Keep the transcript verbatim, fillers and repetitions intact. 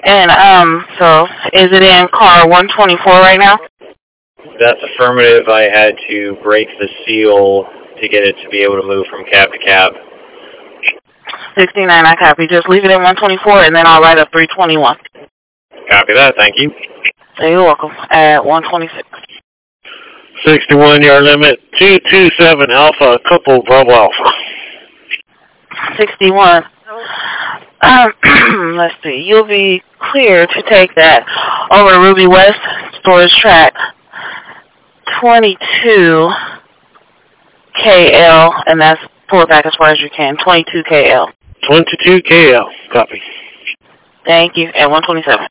And, um, so, is it in car one twenty-four right now? That's affirmative. I had to break the seal to get it to be able to move from cab to cab. sixty-nine, I copy. Just leave it at one twenty-four, and then I'll write up three twenty-one. Copy that. Thank you. You're welcome. At one twenty-six. sixty-one yard limit, two two seven Alpha, couple Bravo Alpha. sixty-one. Um, let's see. You'll be clear to take that over Ruby West storage track twenty-two K L, and that's pull it back as far as you can. twenty-two K L. twenty-two K L. Copy. Thank you. At one twenty-seven.